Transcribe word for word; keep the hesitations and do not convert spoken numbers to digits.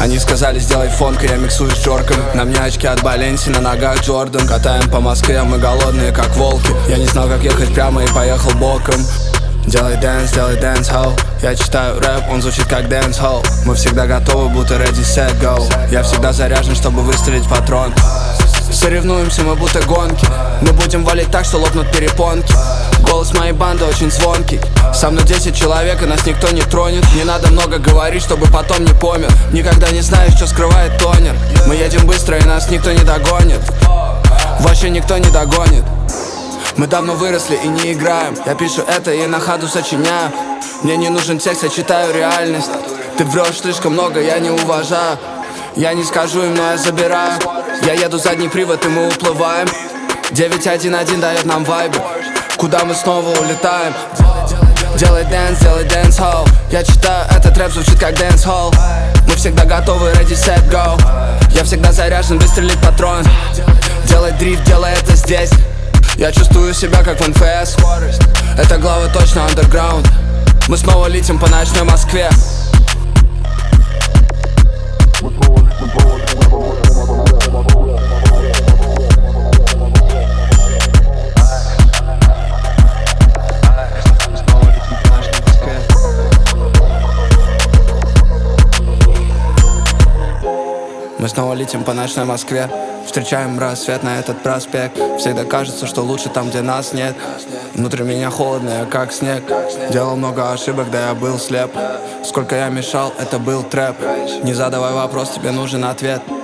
Они сказали, сделай фонка, я миксую с Джорком. На мне очки от Баленси, на ногах Джордан. Катаем по Москве, мы голодные, как волки. Я не знал, как ехать прямо и поехал боком. Делай дэнс, делай дэнс, хоу. Я читаю рэп, он звучит как дэнс-холл. Мы всегда готовы, будто ready, set, go. Я всегда заряжен, чтобы выстрелить в патрон. Соревнуемся мы будто гонки. Мы будем валить так, что лопнут перепонки. Голос моей банды очень звонкий. Со мной десять человек, и нас никто не тронет. Не надо много говорить, чтобы потом не помер. Никогда не знаешь, что скрывает тонер. Мы едем быстро, и нас никто не догонит. Вообще никто не догонит. Мы давно выросли и не играем. Я пишу это и на ходу сочиняю. Мне не нужен текст, я читаю реальность. Ты врешь слишком много, я не уважаю. Я не скажу им, но я забираю. Я еду задний привод, и мы уплываем. девять один один дает нам вайбы. Куда мы снова улетаем? Делай дэнс, делай дэнс-холл. Я читаю, этот рэп звучит как дэнс-холл. Мы всегда готовы, ready, set, go. Я всегда заряжен, выстрелить патрон. Делай дрифт, делай это здесь. Я чувствую себя как в эн эф эс. Это глава точно underground. Мы снова летим по ночной Москве. Мы снова летим по ночной Москве. Встречаем рассвет на этот проспект. Всегда кажется, что лучше там, где нас нет. Внутри меня холодно, я как снег. Делал много ошибок, да я был слеп. Сколько я мешал, это был трэп. Не задавай вопрос, тебе нужен ответ.